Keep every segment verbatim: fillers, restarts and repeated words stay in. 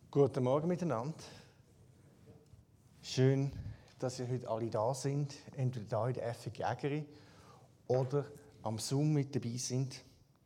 Guten Morgen miteinander. Schön, dass ihr heute alle da sind, entweder da in der F G Jägeri oder am Zoom mit dabei sind.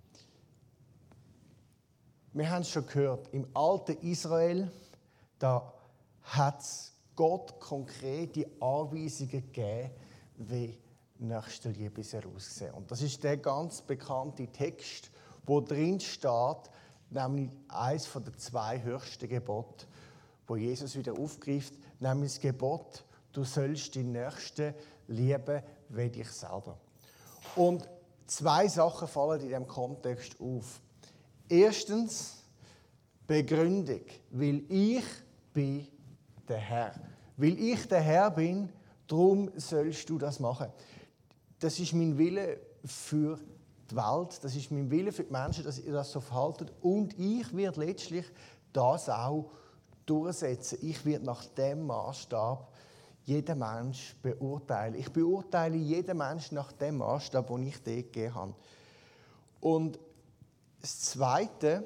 Wir haben es schon gehört, im alten Israel, da hat es Gott konkrete Anweisungen gegeben, wie Nächstenliebe aussehen. Und das ist der ganz bekannte Text, wo drin steht, nämlich eines der zwei höchsten Gebote, wo Jesus wieder aufgreift, nämlich das Gebot, du sollst den Nächsten lieben wie dich selber. Und zwei Sachen fallen in diesem Kontext auf. Erstens, Begründung, weil ich bin der Herr. Weil ich der Herr bin, darum sollst du das machen. Das ist mein Wille für die Welt, das ist mein Wille für die Menschen, dass ihr das so verhaltet. Und ich werde letztlich das auch durchsetzen. Ich werde nach dem Maßstab jeden Mensch beurteilen. Ich beurteile jeden Menschen nach dem Maßstab, den ich dir gegeben habe. Und das Zweite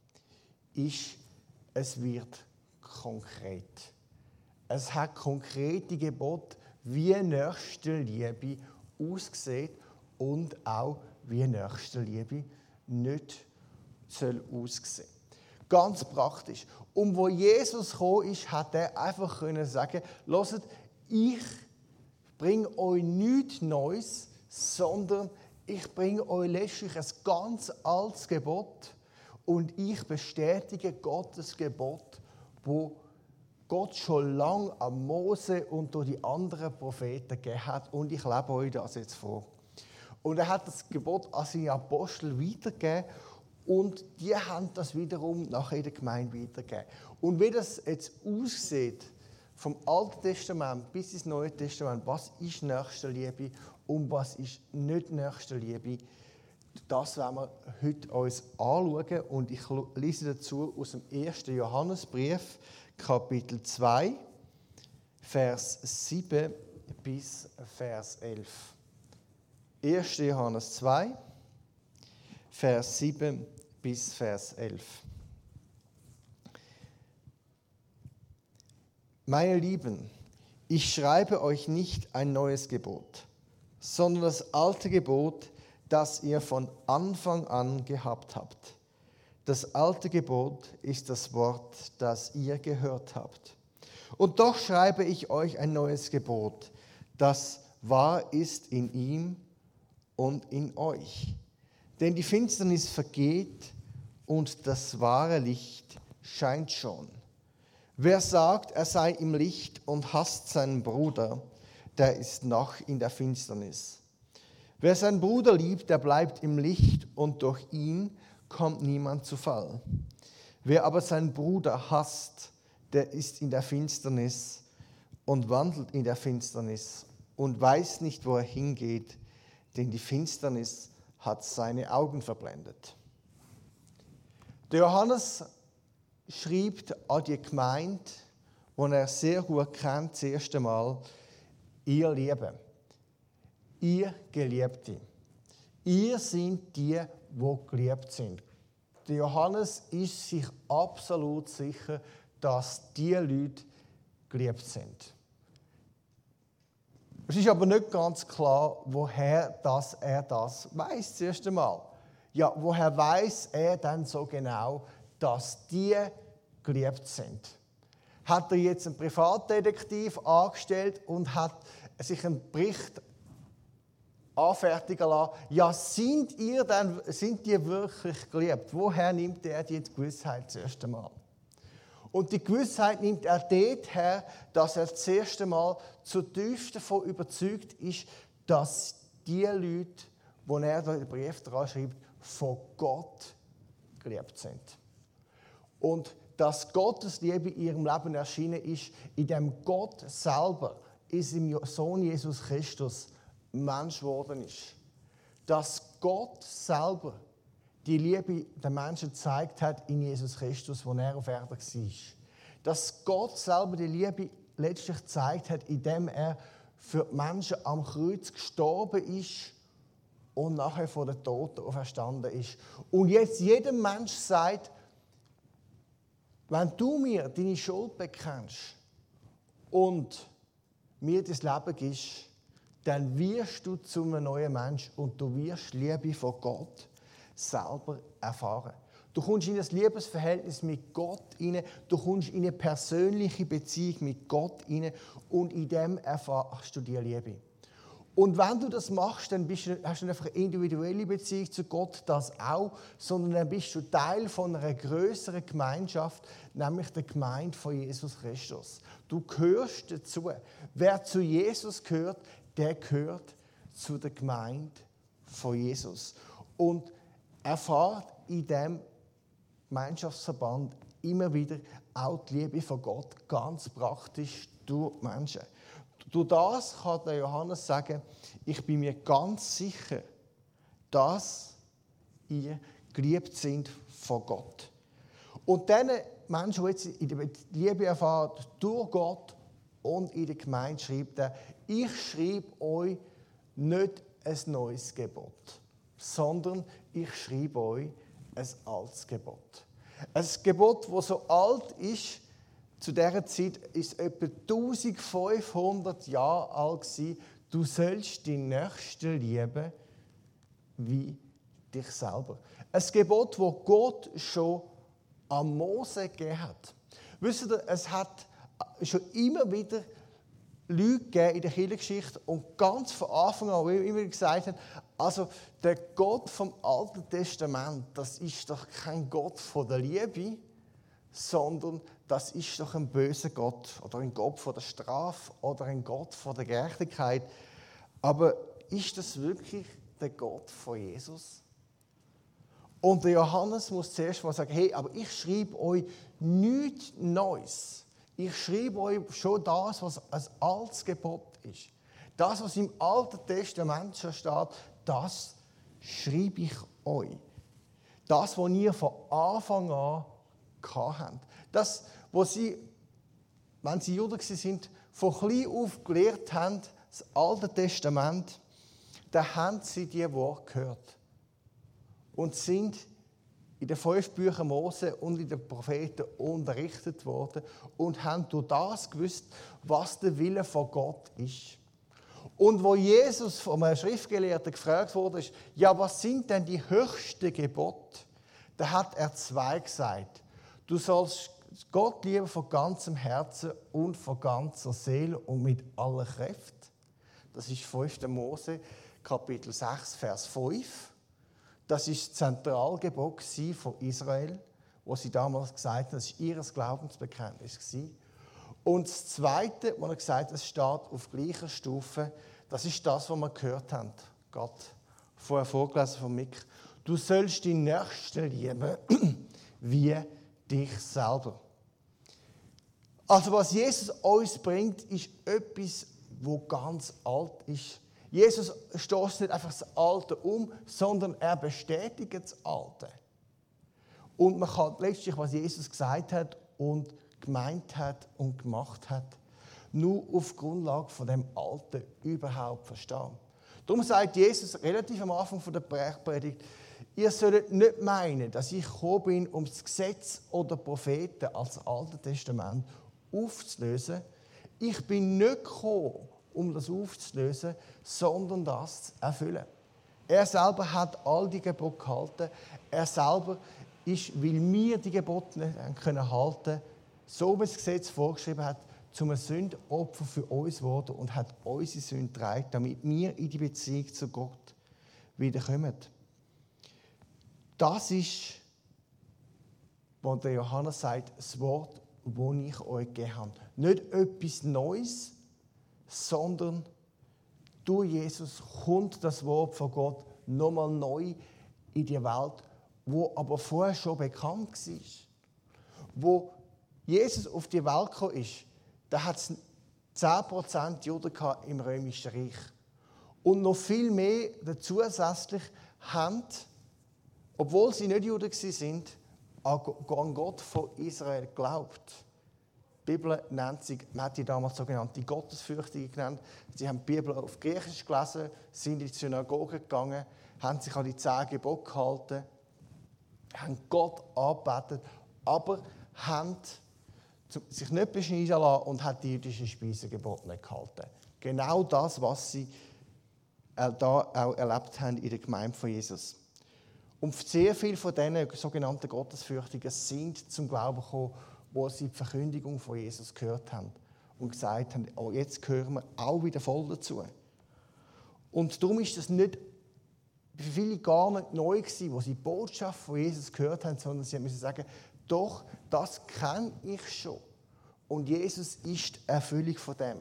ist, es wird konkret. Es hat konkrete Gebote, wie Nächstenliebe aussieht und auch wie Nächstenliebe nicht soll aussehen. Ganz praktisch. Und wo Jesus gekommen ist, hat er einfach können sagen, hört, ich bringe euch nichts Neues, sondern ich bringe euch letztlich ein ganz altes Gebot und ich bestätige Gottes Gebot, wo Gott schon lange an Mose und durch die anderen Propheten gegeben hat. Und ich lebe euch das jetzt vor. Und er hat das Gebot an seine Apostel weitergegeben und die haben das wiederum nachher in der Gemeinde weitergegeben. Und wie das jetzt aussieht, vom Alten Testament bis ins Neue Testament, was ist Nächstenliebe und was ist nicht Nächstenliebe, das werden wir heute uns anschauen. Und ich lese dazu aus dem ersten Johannesbrief, Kapitel zwei, Vers sieben bis Vers elf. erster Johannes zwei, Vers sieben bis Vers elf. Meine Lieben, ich schreibe euch nicht ein neues Gebot, sondern das alte Gebot, das ihr von Anfang an gehabt habt. Das alte Gebot ist das Wort, das ihr gehört habt. Und doch schreibe ich euch ein neues Gebot, das wahr ist in ihm und in euch. Denn die Finsternis vergeht und das wahre Licht scheint schon. Wer sagt, er sei im Licht und hasst seinen Bruder, der ist noch in der Finsternis. Wer seinen Bruder liebt, der bleibt im Licht und durch ihn kommt niemand zu Fall. Wer aber seinen Bruder hasst, der ist in der Finsternis und wandelt in der Finsternis und weiß nicht, wo er hingeht, denn die Finsternis hat seine Augen verblendet. Der Johannes schreibt an die Gemeinde, die er sehr gut kennt, das erste Mal, ihr Lieben, ihr Geliebte, ihr seid die, die geliebt sind. Der Johannes ist sich absolut sicher, dass die Leute geliebt sind. Es ist aber nicht ganz klar, woher das er das weiß. Das erste Mal. Ja, woher weiß er denn so genau, dass die geliebt sind? Hat er jetzt einen Privatdetektiv angestellt und hat sich einen Bericht anfertigen lassen? Ja, sind ihr denn, sind die wirklich geliebt? Woher nimmt er die Gewissheit das erste Mal? Und die Gewissheit nimmt er dort her, dass er das erste Mal zutiefst davon überzeugt ist, dass die Leute, die er den Brief daran schreibt, von Gott geliebt sind. Und dass Gottes Liebe in ihrem Leben erschienen ist, indem Gott selber in seinem Sohn Jesus Christus Mensch geworden ist. Dass Gott selber die Liebe der Menschen gezeigt hat in Jesus Christus, wo er auf Erden war. Dass Gott selber die Liebe letztlich gezeigt hat, indem er für die Menschen am Kreuz gestorben ist und nachher von den Toten auferstanden ist. Und jetzt jedem Mensch sagt, wenn du mir deine Schuld bekennst und mir das Leben gibst, dann wirst du zu einem neuen Mensch und du wirst Liebe von Gott selber erfahren. Du kommst in ein Liebesverhältnis mit Gott hinein, du kommst in eine persönliche Beziehung mit Gott hinein und in dem erfährst du die Liebe. Und wenn du das machst, dann bist du, hast du nicht einfach eine individuelle Beziehung zu Gott, das auch, sondern dann bist du Teil von einer größeren Gemeinschaft, nämlich der Gemeinde von Jesus Christus. Du gehörst dazu. Wer zu Jesus gehört, der gehört zu der Gemeinde von Jesus. Und erfahrt in diesem Gemeinschaftsverband immer wieder auch die Liebe von Gott ganz praktisch durch Menschen. Durch das kann der Johannes sagen, ich bin mir ganz sicher, dass ihr geliebt sind von Gott. Und diese Menschen, die jetzt in der Liebe erfahren, durch Gott und in der Gemeinde, schreibt er, ich schreibe euch nicht ein neues Gebot, sondern ich schreibe euch ein altes Gebot. Ein Gebot, das so alt ist, zu dieser Zeit ist es etwa eintausendfünfhundert Jahre alt gewesen. Du sollst die Nächsten lieben wie dich selber. Ein Gebot, das Gott schon an Mose gegeben hat. Wisst ihr, es hat schon immer wieder Leute gegeben in der Kirchengeschichte und ganz von Anfang an, wie wir immer gesagt haben, also der Gott vom Alten Testament, das ist doch kein Gott von der Liebe, sondern das ist doch ein böser Gott oder ein Gott von der Strafe oder ein Gott von der Gerechtigkeit. Aber ist das wirklich der Gott von Jesus? Und der Johannes muss zuerst mal sagen, hey, aber ich schreibe euch nichts Neues. Ich schreibe euch schon das, was ein altes Gebot ist. Das, was im Alten Testament schon steht, das schreibe ich euch. Das, was ihr von Anfang an habt. Das, was sie, wenn sie Juden waren, von klein auf gelehrt haben, das Alte Testament, da haben sie diese Worte gehört. Und sind in den fünf Büchern Mose und in den Propheten unterrichtet worden und haben durch das gewusst, was der Wille von Gott ist. Und wo Jesus von einem Schriftgelehrten gefragt wurde, ist, ja, was sind denn die höchsten Gebote? Da hat er zwei gesagt. Du sollst Gott lieben von ganzem Herzen und von ganzer Seele und mit aller Kraft. Das ist fünfter Mose, Kapitel sechs, Vers fünf. Das war das Zentralgebot von Israel, wo sie damals gesagt haben, das war ihr Glaubensbekenntnis. Und das Zweite, was er gesagt hat, es steht auf gleicher Stufe, das ist das, was wir gehört haben. Gott, vorher vorgelesen von Mick. Du sollst die Nächsten lieben wie dich selber. Also was Jesus uns bringt, ist etwas, das ganz alt ist. Jesus stößt nicht einfach das Alte um, sondern er bestätigt das Alte. Und man kann letztlich, was Jesus gesagt hat und gemeint hat und gemacht hat, nur auf Grundlage von dem Alten überhaupt verstehen. Darum sagt Jesus relativ am Anfang der Bergpredigt, ihr sollt nicht meinen, dass ich gekommen bin, um das Gesetz oder Propheten als Altes Testament aufzulösen. Ich bin nicht gekommen, um das aufzulösen, sondern das zu erfüllen. Er selber hat all die Gebote gehalten. Er selber ist, weil wir die Gebote nicht halten können, so wie das Gesetz vorgeschrieben hat, zum Sündopfer für uns geworden und hat unsere Sünde getragen, damit wir in die Beziehung zu Gott wiederkommen. Das ist, was der Johannes sagt, das Wort, das ich euch gegeben habe. Nicht etwas Neues, sondern durch Jesus kommt das Wort von Gott nochmal neu in die Welt, wo aber vorher schon bekannt war. Wo Jesus auf die Welt gekommen ist, da hat es zehn Prozent Juden im Römischen Reich. Und noch viel mehr zusätzlich haben, obwohl sie nicht Juden waren, an Gott von Israel geglaubt. Die Bibel nennt sie, man hat die damals sogenannte Gottesfürchtige genannt. Sie haben die Bibel auf Griechisch gelesen, sind in die Synagoge gegangen, haben sich an die zehn Gebote gehalten, haben Gott angebetet, aber haben sich nicht beschneiden lassen und haben die jüdischen Speisegebote nicht gehalten. Genau das, was sie da auch erlebt haben in der Gemeinde von Jesus. Und sehr viele von diesen sogenannten Gottesfürchtigen sind zum Glauben gekommen, wo sie die Verkündigung von Jesus gehört haben und gesagt haben, oh, jetzt gehören wir auch wieder voll dazu. Und darum ist das nicht für viele gar nicht neu gewesen, wo sie die Botschaft von Jesus gehört haben, sondern sie müssen sagen, doch, das kenne ich schon. Und Jesus ist die Erfüllung von dem.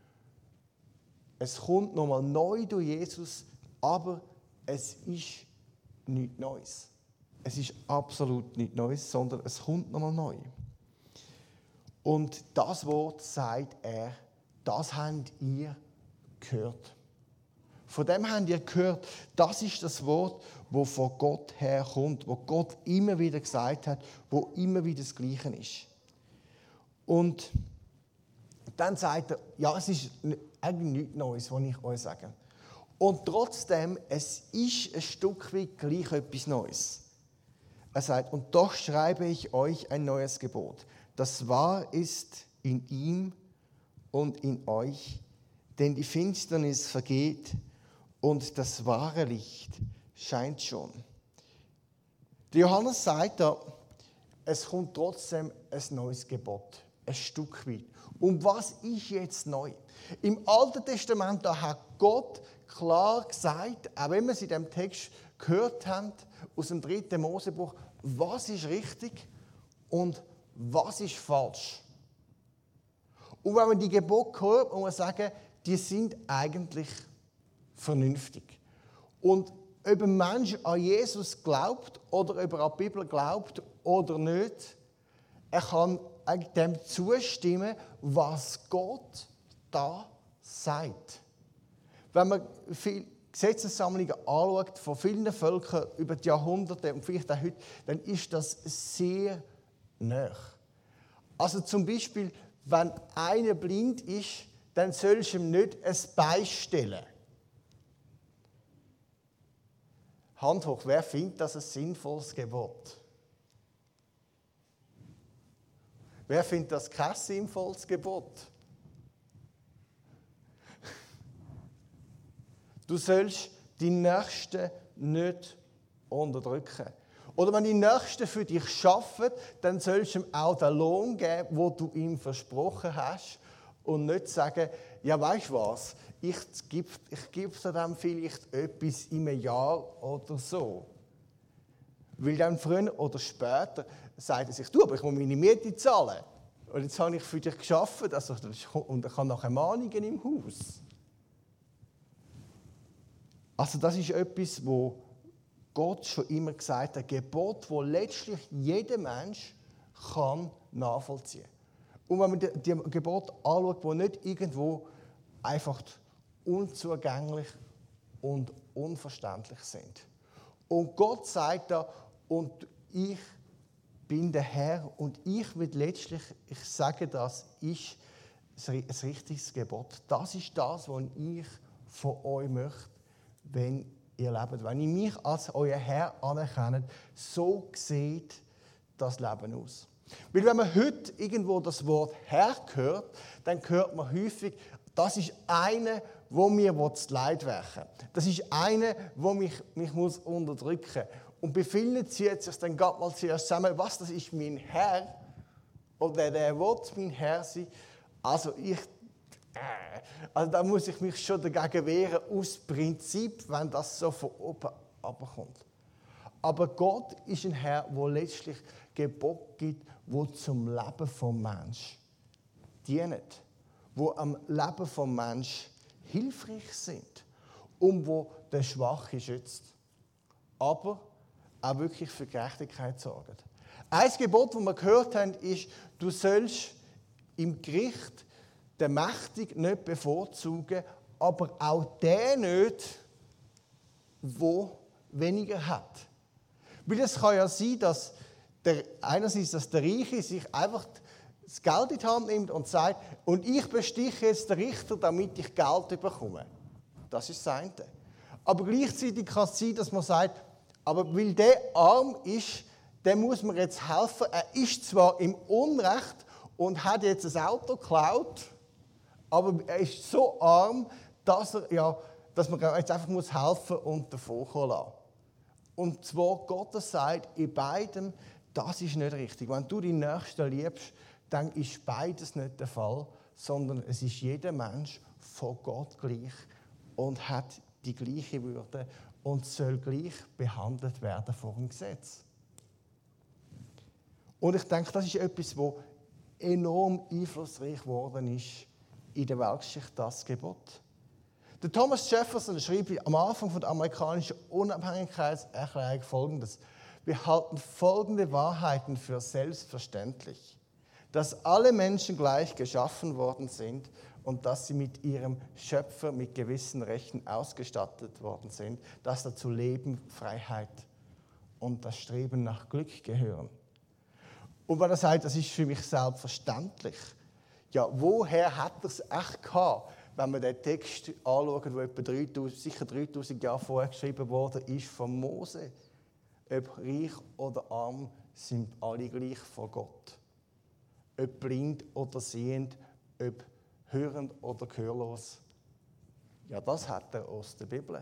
Es kommt nochmal neu durch Jesus, aber es ist nichts Neues. Es ist absolut nichts Neues, sondern es kommt nochmal neu. Und das Wort sagt er, das habt ihr gehört. Von dem habt ihr gehört, das ist das Wort, das von Gott herkommt, wo Gott immer wieder gesagt hat, wo immer wieder das Gleiche ist. Und dann sagt er, ja, es ist eigentlich nichts Neues, was ich euch sage. Und trotzdem, es ist ein Stück weit gleich etwas Neues. Er sagt, und doch schreibe ich euch ein neues Gebot, das wahr ist in ihm und in euch, denn die Finsternis vergeht und das wahre Licht scheint schon. Der Johannes sagt da, es kommt trotzdem ein neues Gebot, ein Stück weit. Und was ist jetzt neu? Im Alten Testament da hat Gott klar gesagt, auch wenn wir es in dem Text gehört haben, aus dem dritten Mosebuch, was ist richtig und was ist falsch. Und wenn man die Gebote hört, muss man sagen, die sind eigentlich vernünftig. Und ob ein Mensch an Jesus glaubt oder ob er an die Bibel glaubt oder nicht, er kann eigentlich dem zustimmen, was Gott da sagt. Wenn man viele Gesetzessammlungen anschaut, von vielen Völkern über die Jahrhunderte und vielleicht auch heute, dann ist das sehr nah. Also zum Beispiel, wenn einer blind ist, dann sollst du ihm nicht ein Bein stellen. Hand hoch, wer findet das ein sinnvolles Gebot? Wer findet das kein sinnvolles Gebot? Du sollst die Nächsten nicht unterdrücken. Oder wenn die Nächsten für dich arbeiten, dann sollst du ihm auch den Lohn geben, den du ihm versprochen hast. Und nicht sagen, ja, weißt du was, ich gebe, ich gebe dir dann vielleicht etwas in einem Jahr oder so. Weil dann früher oder später sagt er sich, du, aber ich muss meine Miete zahlen. Und jetzt habe ich für dich gearbeitet, also, und ich habe nachher Mahnungen im Haus. Also das ist etwas, wo Gott schon immer gesagt hat, ein Gebot, das letztlich jeder Mensch kann nachvollziehen kann. Und wenn man die, die Gebote anschaut, die nicht irgendwo einfach unzugänglich und unverständlich sind. Und Gott sagt da, und ich bin der Herr und ich will letztlich, ich sage das, ist ein richtiges Gebot. Das ist das, was ich von euch möchte, wenn ihr lebt. Wenn ihr mich als euer Herr anerkennt, so sieht das Leben aus. Weil wenn man heute irgendwo das Wort Herr hört, dann hört man häufig, das ist einer, der mir das Leid werfen will. Das ist einer, der mich, mich muss unterdrücken muss. Und bei vielen zieht es sich dann gerade mal zuerst zusammen, was, das ist mein Herr, oder der will mein Herr sein. Also ich, äh, also da muss ich mich schon dagegen wehren, aus Prinzip, wenn das so von oben runterkommt. Aber Gott ist ein Herr, der letztlich Gebote gibt, die zum Leben des Menschen dienen, die am Leben des Menschen hilfreich sind und wo der Schwache schützt. Aber auch wirklich für Gerechtigkeit sorgen. Ein Gebot, das wir gehört haben, ist, du sollst im Gericht den Mächtigen nicht bevorzugen, aber auch den nicht, der weniger hat. Weil es kann ja sein, dass der, einerseits, dass der Reiche sich einfach das Geld in die Hand nimmt und sagt, und ich bestiche jetzt den Richter, damit ich Geld bekomme. Das ist das eine. Aber gleichzeitig kann es sein, dass man sagt, aber weil der arm ist, dem muss man jetzt helfen. Er ist zwar im Unrecht und hat jetzt ein Auto geklaut, aber er ist so arm, dass, er, ja, dass man jetzt einfach muss helfen und davon kommen lassen. Und zwar Gottes sagt in beidem, das ist nicht richtig. Wenn du deinen Nächsten liebst, dann ist beides nicht der Fall, sondern es ist jeder Mensch von Gott gleich und hat die gleiche Würde und soll gleich behandelt werden vor dem Gesetz. Und ich denke, das ist etwas, was enorm einflussreich geworden ist in der Weltgeschichte, das Gebot. Der Thomas Jefferson schrieb am Anfang der amerikanischen Unabhängigkeitserklärung Folgendes: Wir halten folgende Wahrheiten für selbstverständlich: Dass alle Menschen gleich geschaffen worden sind und dass sie mit ihrem Schöpfer mit gewissen Rechten ausgestattet worden sind, dass dazu Leben, Freiheit und das Streben nach Glück gehören. Und wenn er sagt, das ist für mich selbstverständlich, ja, woher hat er es echt gehabt, wenn man den Text anschaut, der etwa dreitausend, sicher dreitausend Jahre vorher geschrieben worden ist von Mose? Ob reich oder arm, sind alle gleich vor Gott. Ob blind oder sehend, ob hörend oder gehörlos. Ja, das hat er aus der Bibel.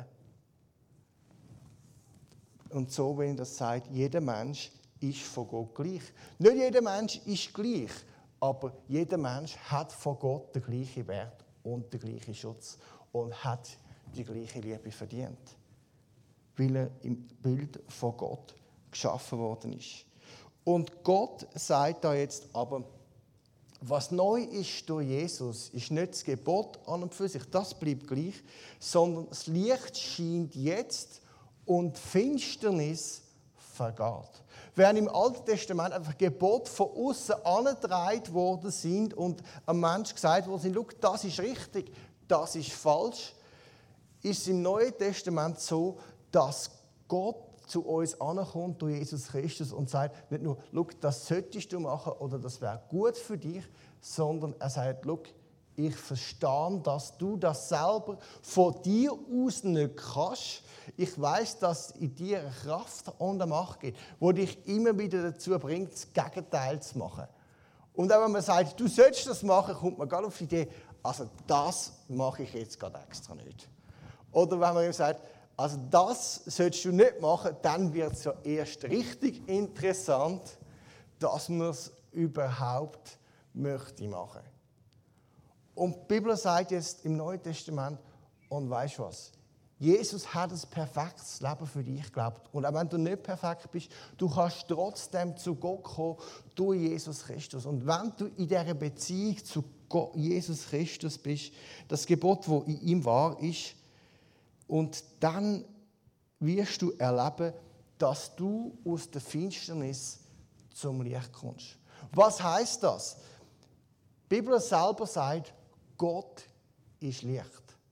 Und so, wenn er sagt, jeder Mensch ist von Gott gleich. Nicht jeder Mensch ist gleich, aber jeder Mensch hat von Gott den gleichen Wert und den gleichen Schutz und hat die gleiche Liebe verdient, weil er im Bild von Gott geschaffen worden ist. Und Gott sagt da jetzt aber, was neu ist durch Jesus, ist nicht das Gebot an und für sich, das bleibt gleich, sondern das Licht scheint jetzt und Finsternis vergeht. Während im Alten Testament einfach Gebote von außen angetragen worden sind und einem Menschen gesagt worden sind, schau, das ist richtig, das ist falsch, ist es im Neuen Testament so, dass Gott zu uns ankommt durch Jesus Christus und sagt nicht nur, schau, das solltest du machen oder das wäre gut für dich, sondern er sagt, schau, ich verstehe, dass du das selber von dir aus nicht kannst. Ich weiss, dass es in dir eine Kraft und eine Macht gibt, die dich immer wieder dazu bringt, das Gegenteil zu machen. Und auch wenn man sagt, du sollst das machen, kommt man gerade auf die Idee, also das mache ich jetzt gerade extra nicht. Oder wenn man ihm sagt, also das solltest du nicht machen, dann wird es ja erst richtig interessant, dass man es überhaupt möchte machen. Und die Bibel sagt jetzt im Neuen Testament, und weißt du was? Jesus hat ein perfektes Leben für dich geglaubt. Und auch wenn du nicht perfekt bist, du kannst trotzdem zu Gott kommen durch Jesus Christus. Und wenn du in dieser Beziehung zu Gott, Jesus Christus bist, das Gebot, das in ihm wahr ist, und dann wirst du erleben, dass du aus der Finsternis zum Licht kommst. Was heißt das? Die Bibel selber sagt, Gott ist Licht.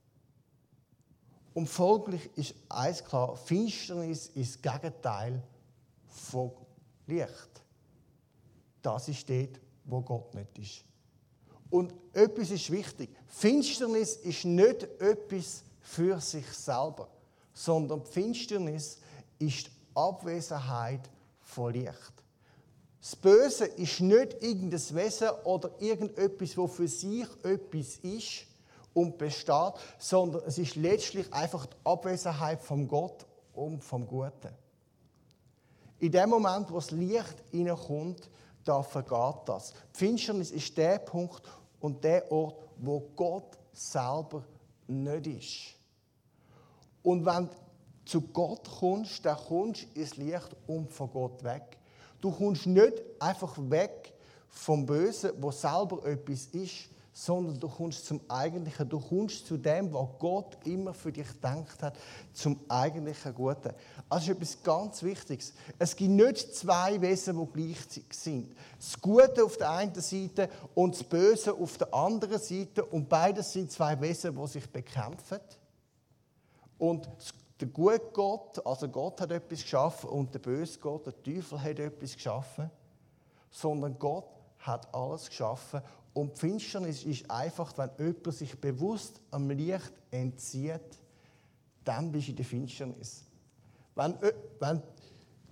Und folglich ist eins klar, Finsternis ist das Gegenteil von Licht. Das ist dort, wo Gott nicht ist. Und etwas ist wichtig. Finsternis ist nicht etwas für sich selber, sondern Finsternis ist die Abwesenheit von Licht. Das Böse ist nicht irgendein Wesen oder irgendetwas, das für sich etwas ist und besteht, sondern es ist letztlich einfach die Abwesenheit von Gott und vom Guten. In dem Moment, wo das Licht hineinkommt, da vergeht das. Die Finsternis ist der Punkt und der Ort, wo Gott selber nicht ist. Und wenn du zu Gott kommst, dann kommst du ins Licht und von Gott weg. Du kommst nicht einfach weg vom Bösen, wo selber etwas ist, sondern du kommst zum Eigentlichen. Du kommst zu dem, was Gott immer für dich gedacht hat, zum eigentlichen Guten. Also das ist etwas ganz Wichtiges. Es gibt nicht zwei Wesen, die gleich sind. Das Gute auf der einen Seite und das Böse auf der anderen Seite. Und beides sind zwei Wesen, die sich bekämpfen. Und der gute Gott, also Gott hat etwas geschaffen und der böse Gott, der Teufel hat etwas geschaffen. Sondern Gott hat alles geschaffen. Und die Finsternis ist einfach, wenn jemand sich bewusst am Licht entzieht, dann bist du in der Finsternis. Wenn, wenn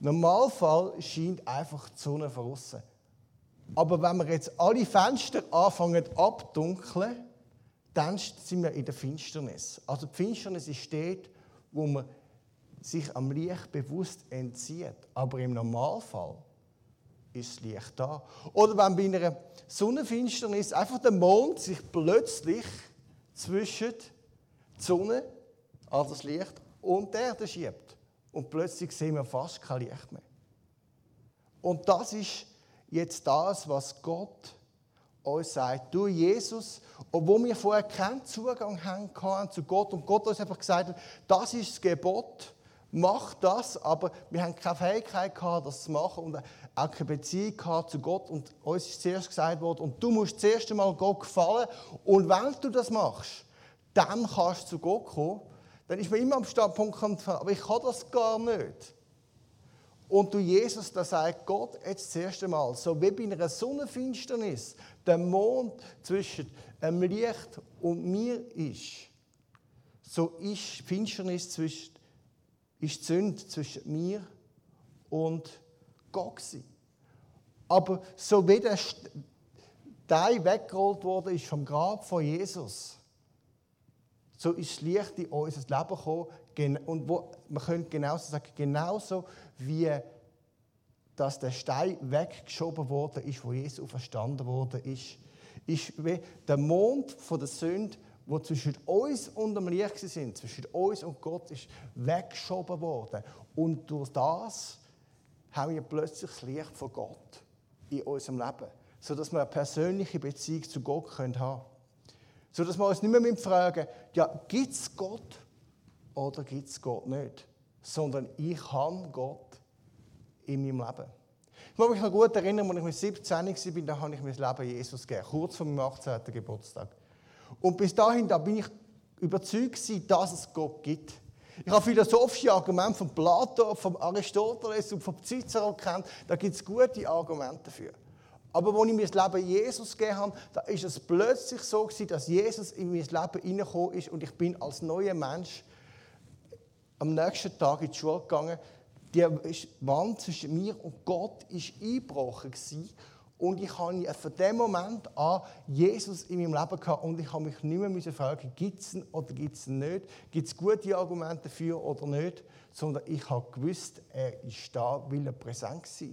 Normalfall scheint einfach die Sonne von außen. Aber wenn wir jetzt alle Fenster anfangen abdunkeln, dann sind wir in der Finsternis. Also die Finsternis ist dort, wo man sich am Licht bewusst entzieht. Aber im Normalfall ist das Licht da. Oder wenn bei einer Sonnenfinsternis einfach der Mond sich plötzlich zwischen die Sonne, also das Licht, und die Erde schiebt. Und plötzlich sehen wir fast kein Licht mehr. Und das ist jetzt das, was Gott uns sagt. Du, Jesus, obwohl wir vorher keinen Zugang hatten zu Gott und Gott uns einfach gesagt hat, das ist das Gebot, mach das, aber wir haben keine Fähigkeit gehabt, das zu machen und auch keine Beziehung gehabt zu Gott. Und uns ist zuerst gesagt worden, und du musst zuerst einmal Gott gefallen. Und wenn du das machst, dann kannst du zu Gott kommen. Dann ist man immer am Standpunkt, aber ich kann das gar nicht. Und du, Jesus, da sagt Gott jetzt das erste Mal, so wie bei einer Sonnenfinsternis der Mond zwischen dem Licht und mir ist, so ist Finsternis zwischen, ist die Sünde zwischen mir und Gott gewesen. Aber so wie der Stein weggerollt wurde ist vom Grab von Jesus, so ist das Licht in unser Leben gekommen. Und wo, man könnte genauso sagen, genauso wie dass der Stein weggeschoben worden ist, wo Jesus verstanden worden ist, ist wie der Mond von der Sünde, wo zwischen uns und dem Licht sind, zwischen uns und Gott, ist weggeschoben worden. Und durch das haben wir plötzlich das Licht von Gott in unserem Leben, sodass wir eine persönliche Beziehung zu Gott haben können. Sodass wir uns nicht mehr fragen, ja, gibt es Gott oder gibt es Gott nicht? Sondern ich habe Gott in meinem Leben. Ich kann mich noch gut erinnern, als ich mit siebzehn war, da habe ich mein Leben Jesus gegeben, kurz vor meinem achtzehnten Geburtstag. Und bis dahin da bin ich überzeugt gewesen, dass es Gott gibt. Ich habe philosophische Argumente von Plato, von Aristoteles und von Cicero gekannt. Da gibt es gute Argumente dafür. Aber als ich mein Leben Jesus gegeben habe, da ist es plötzlich so gewesen, dass Jesus in mein Leben hineingekommen ist und ich bin als neuer Mensch am nächsten Tag in die Schule gegangen. Die Wand zwischen mir und Gott war eingebrochen gewesen. Und ich habe von dem Moment an Jesus in meinem Leben gehabt und ich habe mich nicht mehr fragen, gibt es ihn oder gibt es ihn nicht? Gibt es gute Argumente dafür oder nicht? Sondern ich habe gewusst, er ist da, weil er präsent war.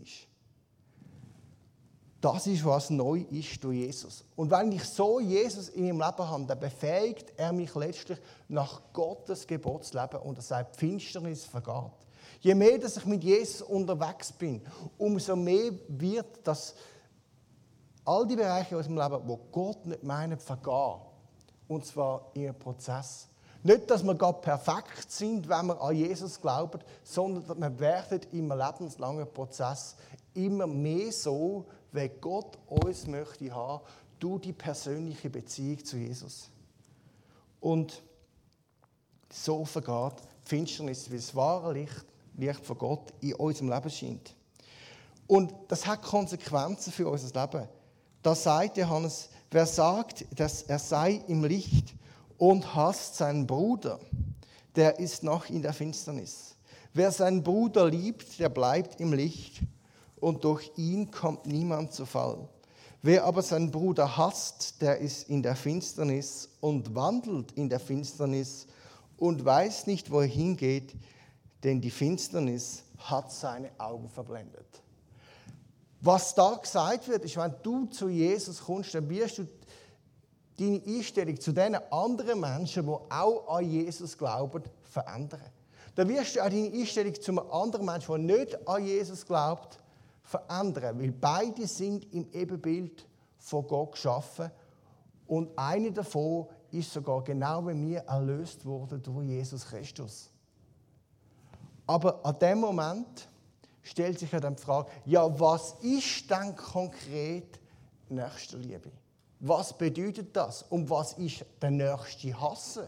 Das ist, was neu ist durch Jesus. Und wenn ich so Jesus in meinem Leben habe, dann befähigt er mich letztlich nach Gottes Gebot zu leben und er sagt, Finsternis vergeht. Je mehr, dass ich mit Jesus unterwegs bin, umso mehr wird das all die Bereiche aus dem Leben, wo Gott nicht meint, vergehen. Und zwar in einem Prozess. Nicht, dass wir gar perfekt sind, wenn wir an Jesus glauben, sondern dass wir werden im lebenslangen Prozess immer mehr so, wie Gott uns möchte haben, durch die persönliche Beziehung zu Jesus. Und so vergeht die Finsternis, wie das wahre Licht, Licht von Gott in unserem Leben scheint. Und das hat Konsequenzen für unser Leben. Da sagt Johannes, wer sagt, dass er sei im Licht und hasst seinen Bruder, der ist noch in der Finsternis. Wer seinen Bruder liebt, der bleibt im Licht und durch ihn kommt niemand zu Fall. Wer aber seinen Bruder hasst, der ist in der Finsternis und wandelt in der Finsternis und weiß nicht, wo er hingeht, denn die Finsternis hat seine Augen verblendet. Was da gesagt wird, ist, wenn du zu Jesus kommst, dann wirst du deine Einstellung zu den anderen Menschen, die auch an Jesus glauben, verändern. Dann wirst du auch deine Einstellung zu einem anderen Menschen, der nicht an Jesus glaubt, verändern. Weil beide sind im Ebenbild von Gott geschaffen und einer davon ist sogar genau wie wir erlöst worden durch Jesus Christus. Aber an dem Moment stellt sich ja dann die Frage, ja, was ist denn konkret Nächstenliebe? Was bedeutet das? Und was ist der nächste Hassen?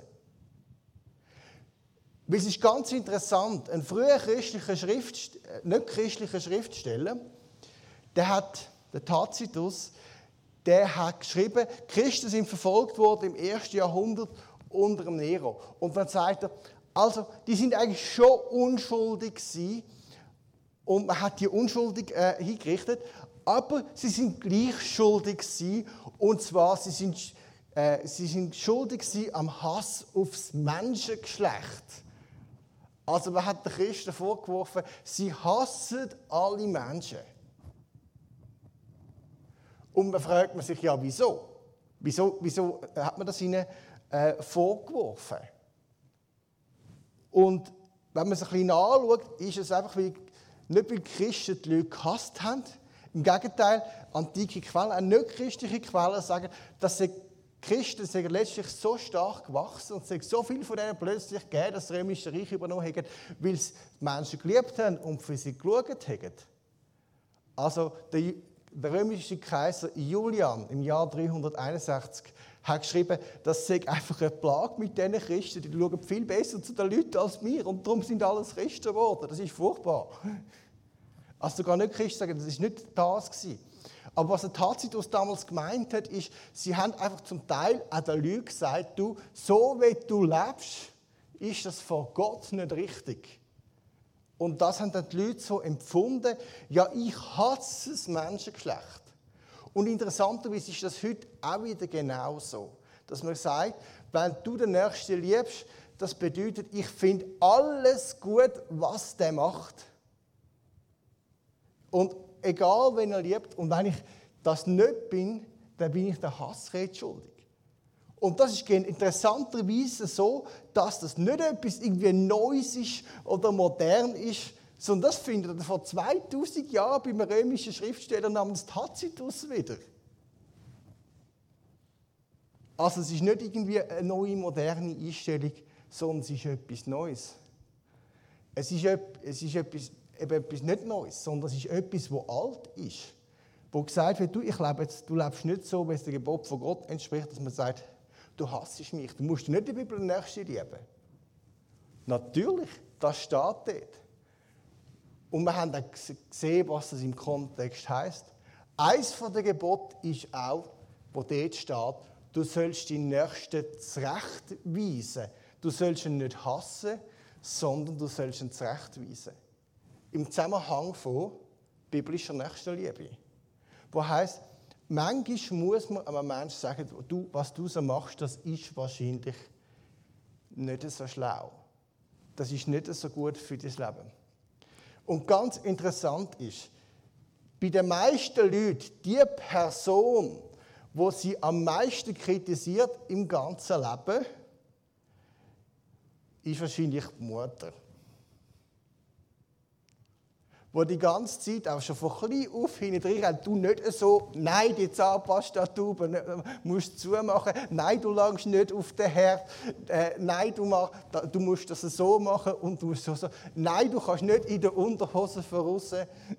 Weil es ist ganz interessant, ein früher christlicher Schriftsteller, nicht christlicher Schriftsteller, der hat, der Tacitus, der hat geschrieben, Christen sind verfolgt worden im ersten Jahrhundert unter dem Nero. Und dann sagt er, also, die sind eigentlich schon unschuldig gewesen. und man hat die unschuldig äh, hingerichtet, aber sie sind gleich schuldig gewesen, und zwar sie sind, äh, sie sind schuldig gewesen am Hass aufs Menschengeschlecht. Also man hat den Christen vorgeworfen, sie hassen alle Menschen. Und man fragt man sich, ja, wieso? Wieso, wieso hat man das ihnen äh, vorgeworfen? Und wenn man es ein bisschen anschaut, ist es einfach, weil, nicht weil die Christen die Leute gehasst haben. Im Gegenteil, antike Quellen, auch nicht christliche Quellen sagen, dass die Christen sind letztlich so stark gewachsen und es hat so viel von denen plötzlich gegeben, dass das Römische Reich übernommen haben, weil sie die Menschen geliebt haben und für sie geschaut haben. Also der, der römische Kaiser Julian im Jahr dreihunderteinundsechzig hat geschrieben, das sei einfach eine Plage mit diesen Christen, die schauen viel besser zu den Leuten als wir und darum sind alles Christen geworden. Das ist furchtbar. Also sogar nicht Christen sagen, das war nicht das gewesen. Aber was der Tacitus damals gemeint hat, ist, sie haben einfach zum Teil auch den Leuten gesagt, du, so wie du lebst, ist das vor Gott nicht richtig. Und das haben dann die Leute so empfunden, ja, ich hasse das Menschengeschlecht. Und interessanterweise ist das heute auch wieder genau so, dass man sagt, wenn du den Nächsten liebst, das bedeutet, ich finde alles gut, was der macht. Und egal, wen er liebt, und wenn ich das nicht bin, dann bin ich der Hassrede schuldig. Und das ist interessanterweise so, dass das nicht etwas irgendwie Neues ist oder modern ist, sondern das findet ihr vor zweitausend Jahren beim römischen Schriftsteller namens Tacitus wieder. Also es ist nicht irgendwie eine neue, moderne Einstellung, sondern es ist etwas Neues. Es ist, es ist etwas, eben etwas nicht Neues, sondern es ist etwas, das alt ist. Wo gesagt wird, du, ich lebe jetzt, du lebst nicht so, wie es dem Gebot von Gott entspricht, dass man sagt, du hassest mich, du musst nicht die Bibel den Nächsten lieben. Natürlich, das steht dort. Und wir haben dann gesehen, was das im Kontext heisst. Eins von den Geboten ist auch, wo dort steht, du sollst deinen Nächsten zurechtweisen. Du sollst ihn nicht hassen, sondern du sollst ihn zurechtweisen. Im Zusammenhang von biblischer Nächstenliebe. Wo heisst, manchmal muss man einem Menschen sagen, du, was du so machst, das ist wahrscheinlich nicht so schlau. Das ist nicht so gut für dein Leben. Und ganz interessant ist, bei den meisten Leuten, die Person, die sie am meisten kritisiert im ganzen Leben, ist wahrscheinlich die Mutter. Die die ganze Zeit, auch schon von klein auf hinten du nicht so, nein, die Zahnpasta-Tube musst du zumachen, nein, du langst nicht auf den Herd, äh, nein, du, mach, du musst das so machen und du musst so, so, nein, du kannst nicht in der Unterhose voraus.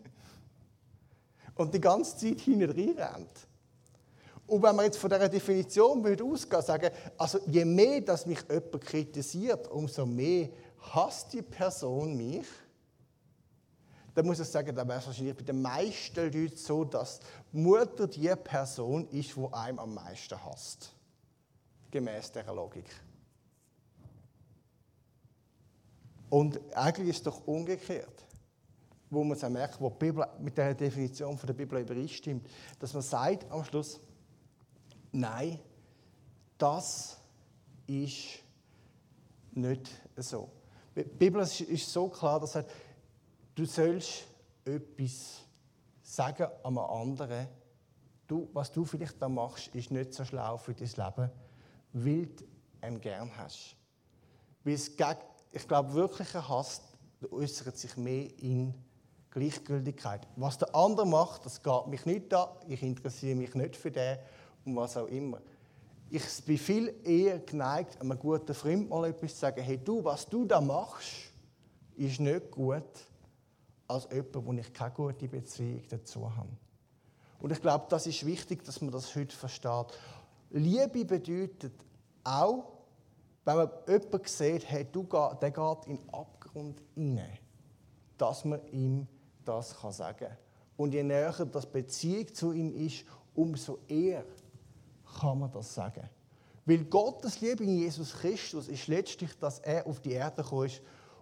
Und die ganze Zeit hinten rennt. Und wenn man jetzt von dieser Definition ausgehen sagen, also je mehr, dass mich jemand kritisiert, umso mehr hasst die Person mich, dann muss ich sagen, dann wäre es wahrscheinlich bei den meisten Leuten so, dass die Mutter die Person ist, die einem am meisten hasst. Gemäss dieser Logik. Und eigentlich ist es doch umgekehrt. Wo man es auch merkt, wo die Bibel mit der Definition von der Bibel übereinstimmt, dass man sagt am Schluss, nein, das ist nicht so. Die Bibel ist so klar, dass sagt, du sollst etwas sagen an einem anderen. Du, was du vielleicht da machst, ist nicht so schlau für dein Leben, weil du ihn gern hast. Weil es, ich glaube, wirklicher Hass äußert sich mehr in Gleichgültigkeit. Was der andere macht, das geht mich nicht an, ich interessiere mich nicht für den und was auch immer. Ich bin viel eher geneigt, einem guten Freund mal etwas zu sagen, hey du, was du da machst, ist nicht gut, als jemand, wo ich keine gute Beziehung dazu habe. Und ich glaube, das ist wichtig, dass man das heute versteht. Liebe bedeutet auch, wenn man jemanden sieht, hey, du, der geht in den Abgrund hinein, dass man ihm das sagen kann. Und je näher das Beziehung zu ihm ist, umso eher kann man das sagen. Weil Gottes Liebe in Jesus Christus ist letztlich, dass er auf die Erde gekommen ist,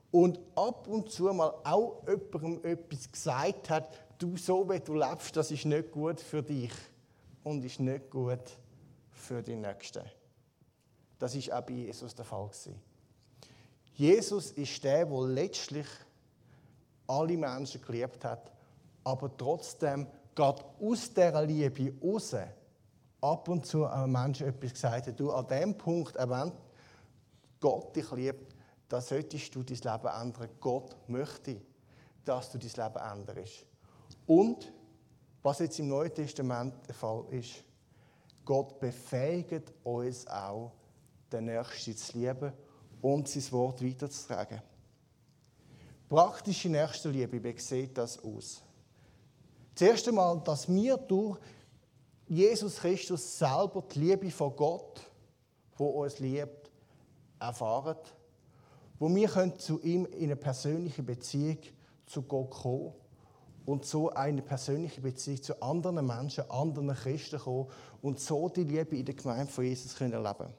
und ab und zu mal auch jemandem etwas gesagt hat, du, so wie du lebst, das ist nicht gut für dich und ist nicht gut für die Nächsten. Das ist auch bei Jesus der Fall gewesen. Jesus ist der, der letztlich alle Menschen geliebt hat, aber trotzdem gerade aus dieser Liebe raus ab und zu einem Menschen etwas gesagt hat. Du, an dem Punkt, wenn Gott dich liebt, dann solltest du dein Leben ändern. Gott möchte, dass du dein Leben änderst. Und, was jetzt im Neuen Testament der Fall ist, Gott befähigt uns auch, den Nächsten zu lieben und sein Wort weiterzutragen. Praktische Nächstenliebe, wie sieht das aus? Das erste Mal, dass wir durch Jesus Christus selber die Liebe von Gott, der uns liebt, erfahren, wo wir können zu ihm in eine persönliche Beziehung zu Gott kommen und so eine persönliche Beziehung zu anderen Menschen, anderen Christen kommen und so die Liebe in der Gemeinde von Jesus können erleben.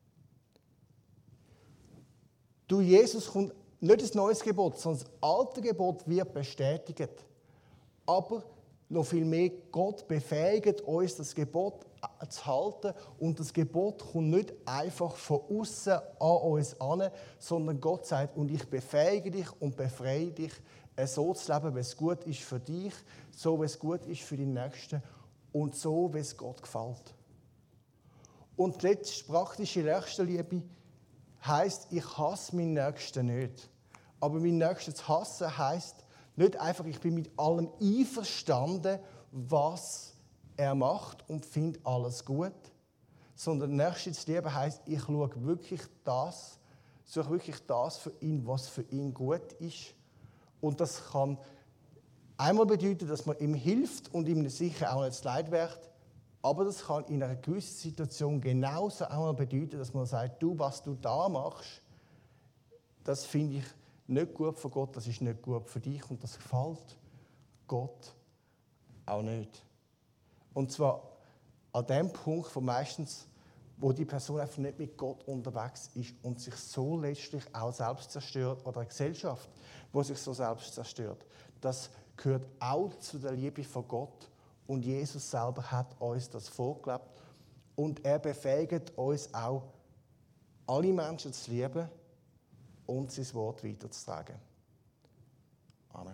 Durch Jesus kommt nicht ein neues Gebot, sondern das alte Gebot wird bestätigt. Aber noch viel mehr, Gott befähigt uns, das Gebot zu halten. Und das Gebot kommt nicht einfach von außen an uns an, sondern Gott sagt, und ich befähige dich und befreie dich, so zu leben, wie es gut ist für dich, so wie es gut ist für die Nächsten und so, wie es Gott gefällt. Und letzte praktische Nächstenliebe heisst, ich hasse meinen Nächsten nicht. Aber meinen Nächsten zu hassen heisst nicht einfach, ich bin mit allem einverstanden, was er macht und finde alles gut, sondern Nächsten zu lieben heisst, ich schaue wirklich das, suche wirklich das für ihn, was für ihn gut ist. Und das kann einmal bedeuten, dass man ihm hilft und ihm sicher auch nicht zu Leid wird, aber das kann in einer gewissen Situation genauso einmal bedeuten, dass man sagt, du, was du da machst, das finde ich nicht gut für Gott, das ist nicht gut für dich und das gefällt Gott auch nicht. Und zwar an dem Punkt, wo meistens, wo die Person einfach nicht mit Gott unterwegs ist und sich so letztlich auch selbst zerstört, oder eine Gesellschaft, wo sich so selbst zerstört. Das gehört auch zu der Liebe von Gott und Jesus selber hat uns das vorgelebt und er befähigt uns auch, alle Menschen zu lieben und sein Wort weiterzutragen. Amen.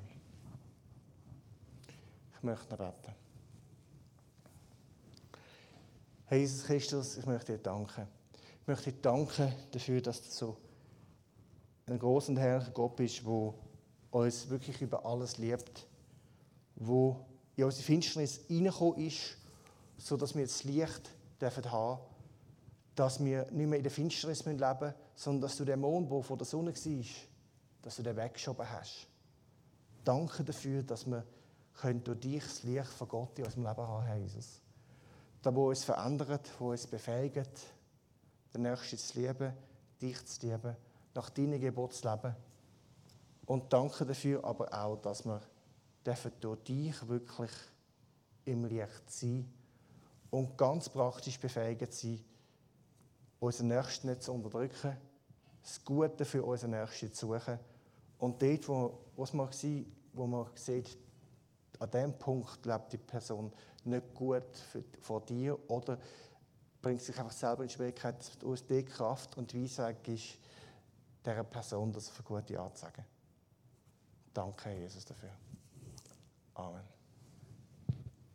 Ich möchte noch beten. Herr Jesus Christus, ich möchte dir danken. Ich möchte dir danken dafür, dass du so ein großer und herrlicher Gott bist, der uns wirklich über alles liebt, der in unsere Finsternis hineingekommen ist, sodass wir jetzt Licht dürfen haben, dass wir nicht mehr in der Finsternis leben müssen, sondern dass du den Mond, der vor der Sonne war, dass du den weggeschoben hast. Danke dafür, dass wir durch dich das Licht von Gott in unserem Leben haben, Herr Jesus. Das, was uns verändert, was uns befähigt, den Nächsten zu lieben, dich zu lieben, nach deinen Geboten zu leben. Und danke dafür aber auch, dass wir durch dich wirklich im Licht sein und ganz praktisch befähigt sein, unseren Nächsten nicht zu unterdrücken, das Gute für unseren Nächsten zu suchen und dort, wo, man, wo man sieht, an diesem Punkt lebt die Person nicht gut für, vor dir oder bringt sich einfach selber in Schwierigkeit, dass du uns die Kraft und Weisheit gibst, dieser Person das für gute anzusagen. Danke, Jesus, dafür. Amen.